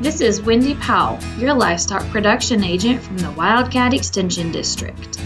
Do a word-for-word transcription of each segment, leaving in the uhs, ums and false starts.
This is Wendy Powell, your livestock production agent from the Wildcat Extension District.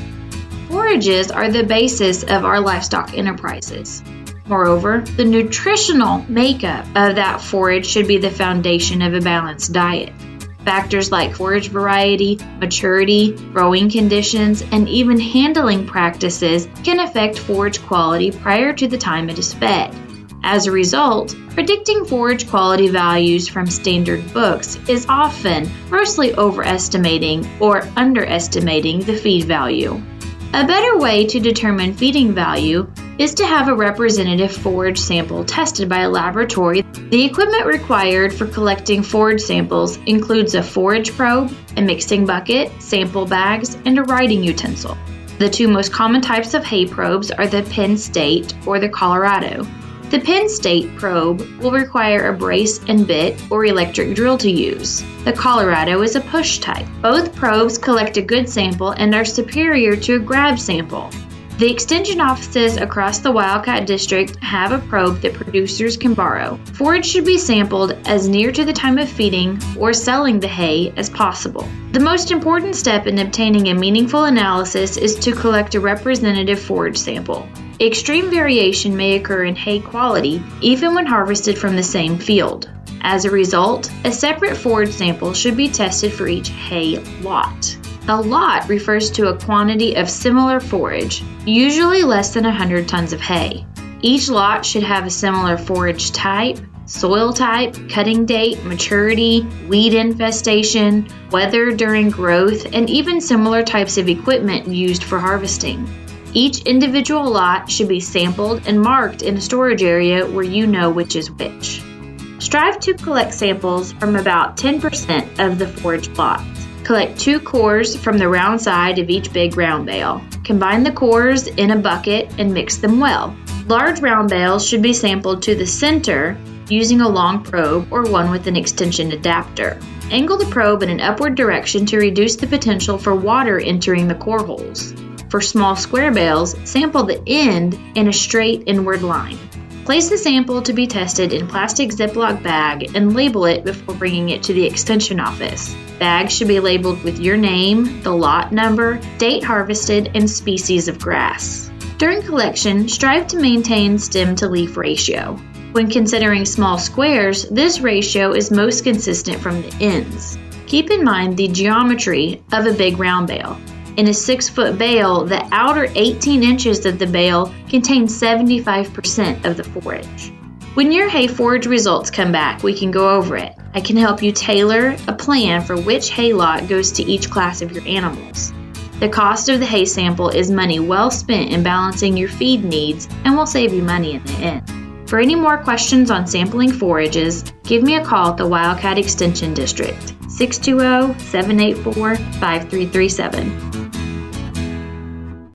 Forages are the basis of our livestock enterprises. Moreover, the nutritional makeup of that forage should be the foundation of a balanced diet. Factors like forage variety, maturity, growing conditions, and even handling practices can affect forage quality prior to the time it is fed. As a result, predicting forage quality values from standard books is often grossly overestimating or underestimating the feed value. A better way to determine feeding value is to have a representative forage sample tested by a laboratory. The equipment required for collecting forage samples includes a forage probe, a mixing bucket, sample bags, and a writing utensil. The two most common types of hay probes are the Penn State or the Colorado. The Penn State probe will require a brace and bit or electric drill to use. The Colorado is a push type. Both probes collect a good sample and are superior to a grab sample. The extension offices across the Wildcat District have a probe that producers can borrow. Forage should be sampled as near to the time of feeding or selling the hay as possible. The most important step in obtaining a meaningful analysis is to collect a representative forage sample. Extreme variation may occur in hay quality even when harvested from the same field. As a result, a separate forage sample should be tested for each hay lot. A lot refers to a quantity of similar forage, usually less than one hundred tons of hay. Each lot should have a similar forage type, soil type, cutting date, maturity, weed infestation, weather during growth, and even similar types of equipment used for harvesting. Each individual lot should be sampled and marked in a storage area where you know which is which. Strive to collect samples from about ten percent of the forage lots. Collect two cores from the round side of each big round bale. Combine the cores in a bucket and mix them well. Large round bales should be sampled to the center using a long probe or one with an extension adapter. Angle the probe in an upward direction to reduce the potential for water entering the core holes. For small square bales, sample the end in a straight inward line. Place the sample to be tested in plastic Ziploc bag and label it before bringing it to the extension office. Bags should be labeled with your name, the lot number, date harvested, and species of grass. During collection, strive to maintain stem-to-leaf ratio. When considering small squares, this ratio is most consistent from the ends. Keep in mind the geometry of a big round bale. In a six-foot bale, the outer eighteen inches of the bale contains seventy-five percent of the forage. When your hay forage results come back, we can go over it. I can help you tailor a plan for which hay lot goes to each class of your animals. The cost of the hay sample is money well spent in balancing your feed needs and will save you money in the end. For any more questions on sampling forages, give me a call at the Wildcat Extension District, six two zero, seven eight four, five three three seven.